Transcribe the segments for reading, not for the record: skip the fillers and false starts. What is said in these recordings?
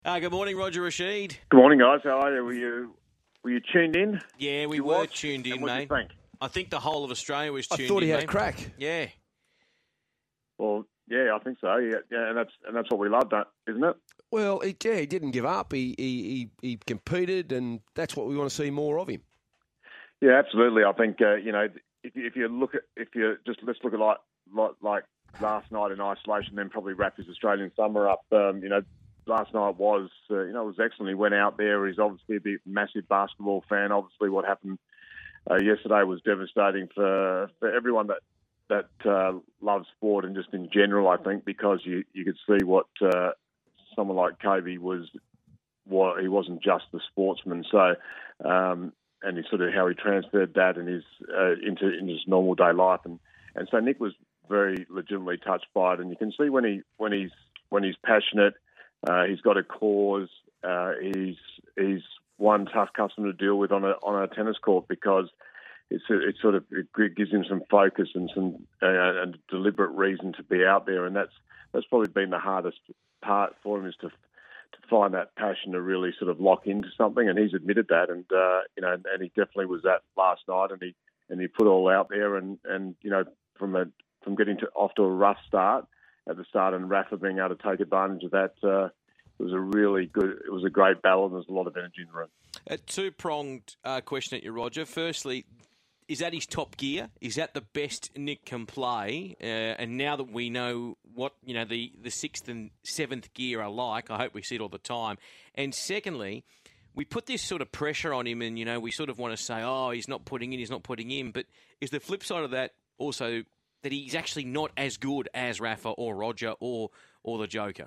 Good morning, Roger Rashid. Good morning, guys. How are you? Were you tuned in? Yeah, we were tuned in, and what mate. What do you think? I think the whole of Australia was tuned in. I thought he had mate. a crack. Yeah. Well, yeah, I think so. Yeah, and that's what we love, isn't it? Well, he didn't give up. He competed, and that's what we want to see more of him. Yeah, absolutely. I think if you let's look at like last night in isolation, then probably wrap his Australian summer up. Last night was excellent. He went out there. He's obviously a massive basketball fan. Obviously, what happened yesterday was devastating for everyone that loves sport and just in general. I think because you could see what someone like Kobe was. He wasn't just the sportsman. So. And he sort of how he transferred that and his into his normal day life, and so Nick was very legitimately touched by it, and you can see when he's passionate, he's got a cause, he's one tough customer to deal with on a tennis court because it gives him some focus and some and deliberate reason to be out there, and that's probably been the hardest part for him is to find that passion to really sort of lock into something, and he's admitted that, and and he definitely was that last night, and he put all out there, and from getting off to a rough start at the start, and Rafa being able to take advantage of that, it was a great battle, and there's a lot of energy in the room. A two-pronged question at you, Roger. Firstly, is that his top gear? Is that the best Nick can play? And now that we know what the sixth and seventh gear are like, I hope we see it all the time. And secondly, we put this sort of pressure on him, and we sort of want to say, oh, he's not putting in. But is the flip side of that also that he's actually not as good as Rafa or Roger or the Joker?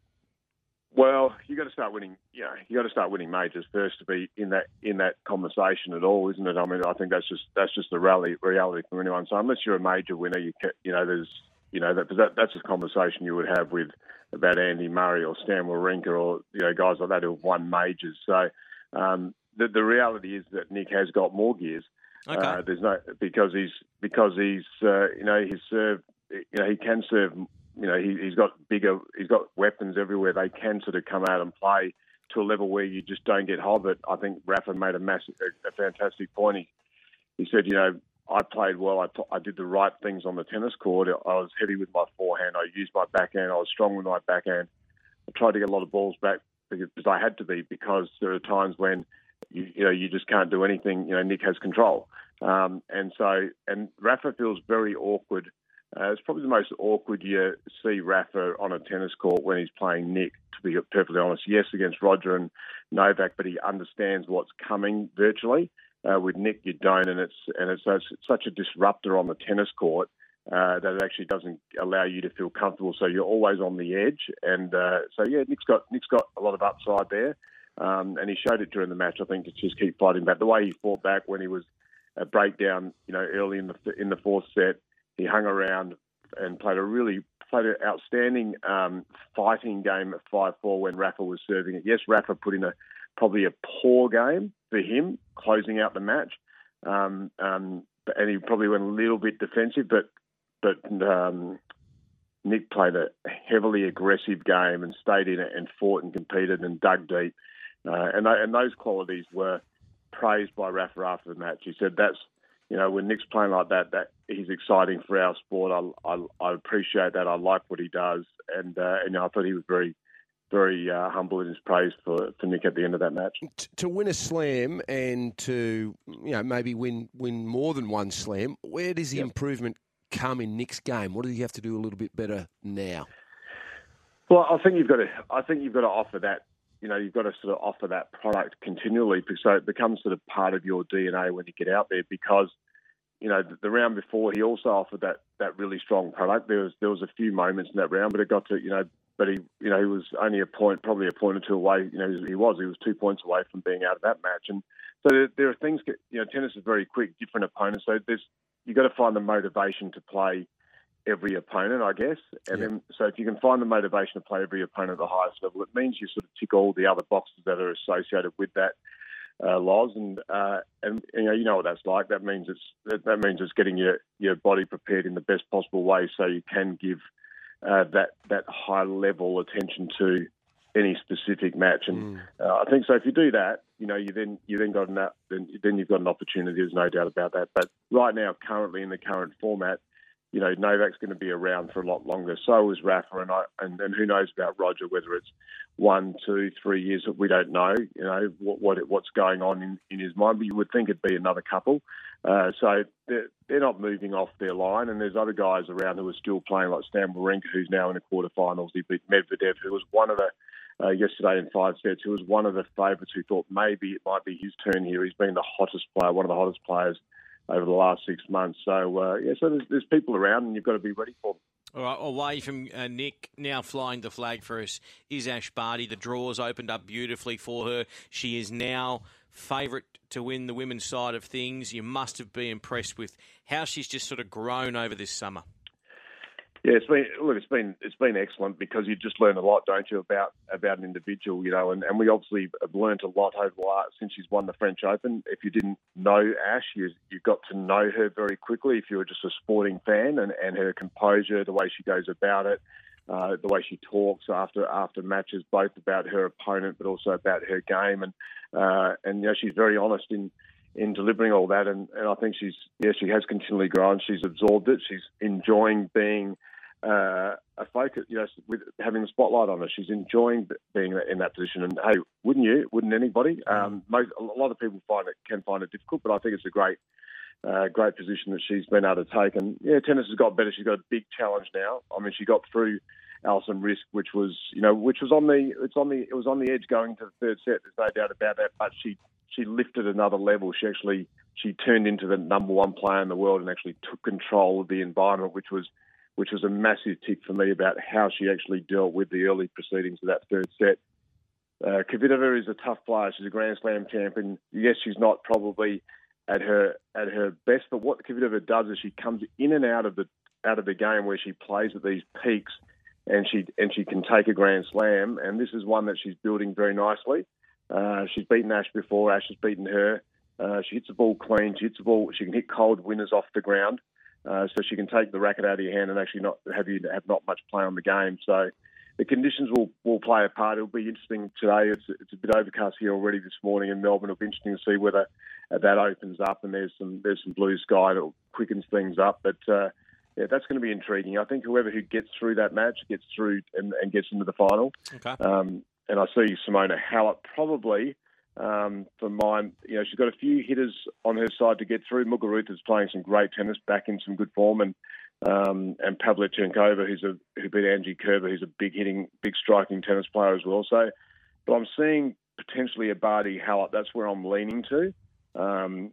Well, you got to start winning. You got to start winning majors first to be in that conversation at all, isn't it? I mean, I think that's just the reality for anyone. So unless you're a major winner, that's a conversation you would have about Andy Murray or Stan Wawrinka or guys like that who have won majors. So the reality is that Nick has got more gears. Okay. Because he's his serve. He can serve. He's got weapons everywhere. They can sort of come out and play to a level where you just don't get hobbit. I think Rafa made a fantastic point. He said, I played well. I did the right things on the tennis court. I was heavy with my forehand. I used my backhand. I was strong with my backhand. I tried to get a lot of balls back because I had to be, because there are times when you just can't do anything. Nick has control, and Rafa feels very awkward. It's probably the most awkward you see Rafa on a tennis court when he's playing Nick, to be perfectly honest. Yes, against Roger and Novak, but he understands what's coming virtually. With Nick, you don't, and it's such a disruptor on the tennis court that it actually doesn't allow you to feel comfortable. So you're always on the edge, and Nick's got a lot of upside there, and he showed it during the match. I think to just keep fighting back. The way he fought back when he was a breakdown, early in the fourth set. He hung around and played an outstanding fighting game at 5-4 when Rafa was serving it. Yes, Rafa put in probably a poor game for him, closing out the match, and he probably went a little bit defensive. But Nick played a heavily aggressive game and stayed in it and fought and competed and dug deep, and those qualities were praised by Rafa after the match. He said that's. When Nick's playing like that he's exciting for our sport. I appreciate that. I like what he does, and I thought he was very, very humble in his praise for Nick at the end of that match. To win a slam and to maybe win more than one slam, where does the improvement come in Nick's game? What does he have to do a little bit better now? Well, I think you've got to offer that. You've got to sort of offer that product continually, so it becomes sort of part of your DNA when you get out there. Because the round before, he also offered that really strong product. There was a few moments in that round, but it got to but he was only probably a point or two away. He was 2 points away from being out of that match. And so there are things. Tennis is very quick, different opponents. So you've got to find the motivation to play every opponent, I guess. And then, so if you can find the motivation to play every opponent at the highest level, it means you sort of tick all the other boxes that are associated with that loss. And what that's like. That means it's getting your body prepared in the best possible way, so you can give that high level attention to any specific match. And I think so. If you do that, you then got then you've got an opportunity. There's no doubt about that. But right now, currently in the current format, Novak's going to be around for a lot longer. So is Rafa, and who knows about Roger? Whether it's 1, 2, 3 years, we don't know. What's going on in his mind. But you would think it'd be another couple. So they're not moving off their line. And there's other guys around who are still playing, like Stan Wawrinka, who's now in the quarterfinals. He beat Medvedev, who was one of the yesterday in 5 sets, who was one of the favourites who thought maybe it might be his turn here. He's been the hottest player, one of the hottest players over the last 6 months. So, so there's people around and you've got to be ready for them. All right, away from Nick, now flying the flag for us is Ash Barty. The draw's opened up beautifully for her. She is now favourite to win the women's side of things. You must have been impressed with how she's just sort of grown over this summer. Yeah, it's been excellent because you just learn a lot, don't you, about an individual, and we obviously have learned a lot over the last since she's won the French Open. If you didn't know Ash, you got to know her very quickly if you were just a sporting fan, and her composure, the way she goes about it, the way she talks after matches, both about her opponent but also about her game, and she's very honest in delivering all that, and I think she has continually grown. She's absorbed it. She's enjoying being a focus, with having the spotlight on her. She's enjoying being in that position. And hey, wouldn't you? Wouldn't anybody? A lot of people can find it difficult, but I think it's a great position that she's been able to take. And tennis has got better. She's got a big challenge now. I mean, she got through Alison Risk, which was on the edge going to the third set. There's no doubt about that. But she lifted another level. She turned into the number one player in the world and actually took control of the environment, which was a massive tick for me about how she actually dealt with the early proceedings of that third set. Kvitova is a tough player. She's a Grand Slam champion. Yes, she's not probably at her best, but what Kvitova does is she comes in and out of the game where she plays at these peaks, and she can take a Grand Slam. And this is one that she's building very nicely. She's beaten Ash before. Ash has beaten her. She hits the ball clean. She can hit cold winners off the ground. So she can take the racket out of your hand and actually not have not much play on the game. So the conditions will play a part. It'll be interesting today. It's a bit overcast here already this morning in Melbourne. It'll be interesting to see whether that opens up and there's some blue sky that quickens things up. But that's going to be intriguing. I think who gets through that match gets through and gets into the final. Okay. And I see Simona Halep probably. For mine, she's got a few hitters on her side to get through. Muguruza is playing some great tennis, back in some good form, and Pavlyuchenkova, who beat Angie Kerber, who's a big striking tennis player as well. So, but I'm seeing potentially a Barty Halep. That's where I'm leaning to. On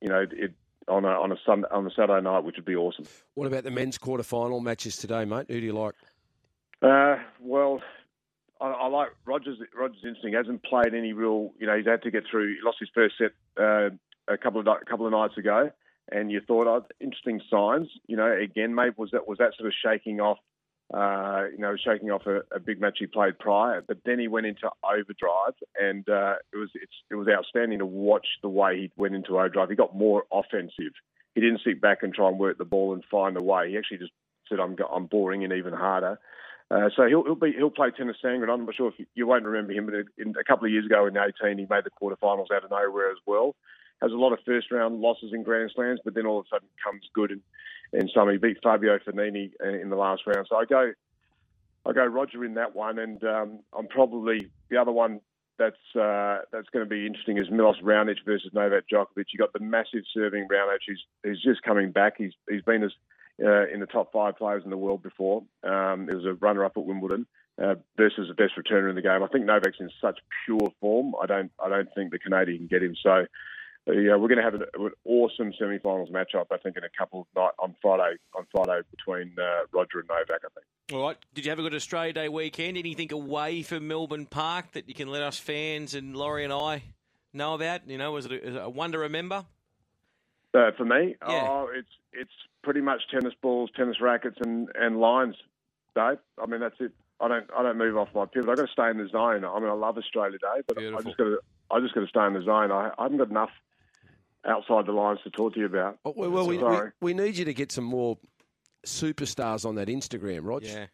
a Saturday night, which would be awesome. What about the men's quarterfinal matches today, mate? Who do you like? Well, I like Rogers. Rogers interesting. He hasn't played any real. He's had to get through. He lost his first set a couple of nights ago, and you thought, interesting signs. Again, maybe was that sort of shaking off. Shaking off a big match he played prior, but then he went into overdrive, and it was outstanding to watch the way he went into overdrive. He got more offensive. He didn't sit back and try and work the ball and find a way. He actually just said, "I'm boring," and even harder. So he'll play Tennys Sandgren. I'm not sure if you won't remember him, but a couple of years ago in 2018, he made the quarterfinals out of nowhere as well. Has a lot of first round losses in Grand Slams, but then all of a sudden comes good and some. He beat Fabio Fognini in the last round. So I go Roger in that one, and I'm probably the other one that's going to be interesting is Milos Raonic versus Novak Djokovic. You got the massive serving Raonic. He's just coming back. He's been in the top 5 players in the world before. He was a runner-up at Wimbledon versus the best returner in the game. I think Novak's in such pure form. I don't think the Canadian can get him. So we're going to have an awesome semi-finals matchup. I think in a couple of nights on Friday between Roger and Novak. I think. All right. Did you have a good Australia Day weekend? Anything away from Melbourne Park that you can let us fans and Laurie and I know about? Was it a one to remember? For me, yeah. It's pretty much tennis balls, tennis rackets, and lines, Dave. I mean, that's it. I don't move off my pivot. I've got to stay in the zone. I mean, I love Australia Day, but I just got to stay in the zone. I haven't got enough outside the lines to talk to you about. Well, we need you to get some more superstars on that Instagram, Rog. Yeah.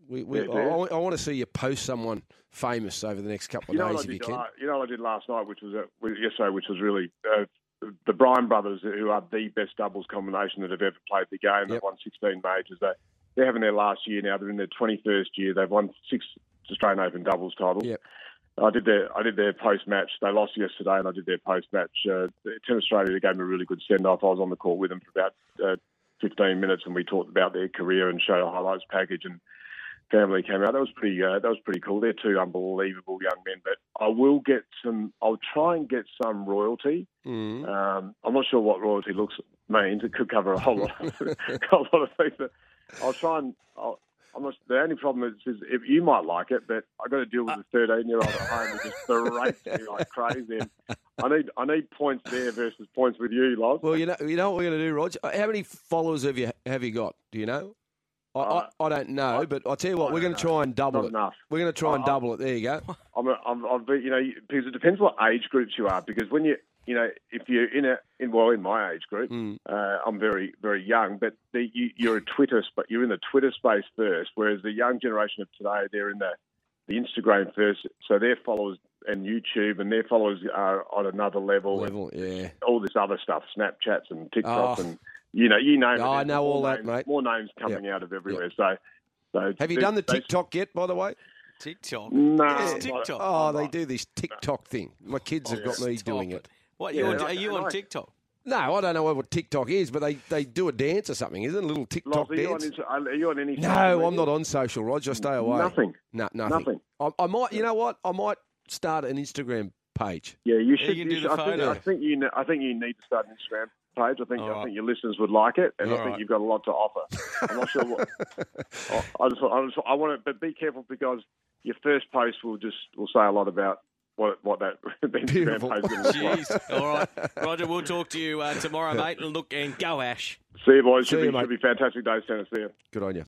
I Yeah. want to see you post someone famous over the next couple of days if you can. You know what I did last night, which was really the Bryan brothers, who are the best doubles combination that have ever played the game. They've won 16 majors. They're having their last year now. They're in their 21st year. They've won 6 Australian Open doubles titles. Yep. I did their post match. They lost yesterday, and I did their post match. Team Australia gave me a really good send off. I was on the call with them for about 15 minutes, and we talked about their career and showed a highlights package. And family came out. That was pretty cool. They're 2 unbelievable young men. But I'll try and get some royalty. I'm not sure what royalty means. It could cover a whole lot of things. But I'll try and. The only problem is if you might like it, but I got to deal with a 13-year-old at home who just berates me like crazy. And I need points there versus points with you, Loz. Well, you know what we're going to do, Rog. How many followers have you got? Do you know? I don't know, but I'll tell you what, we're going to try and double it. Enough. We're going to try and double it. There you go. Because it depends what age groups you are. Because when if you're in my age group, I'm very, very young, but you're in the Twitter space first, whereas the young generation of today, they're in the Instagram first. So their followers and YouTube and their followers are on another level. Yeah. All this other stuff, Snapchats and TikTok and you name it. I know all that, mate. More names coming out of everywhere. So have you done the TikTok yet, by the way? TikTok? No. It's TikTok. Oh, they do this TikTok thing. My kids have got me doing it. What, are you on TikTok? No, I don't know what TikTok is, but they do a dance or something, isn't it? A little TikTok dance. Are you on any? No, I'm not on social, Roger. Stay away. Nothing. No, nothing. I might. You know what? I might start an Instagram page. Yeah, you should. You can do the photo. I think you need to start an Instagram page. I think your listeners would like it, and I think you've got a lot to offer. I'm not sure what. I want to, but be careful because your first post will say a lot about what that Instagram page is going to look like. Jeez. All right, Roger. We'll talk to you tomorrow, mate. And go Ash. See you, boys. See you, should be fantastic days, tennis there. Good on you.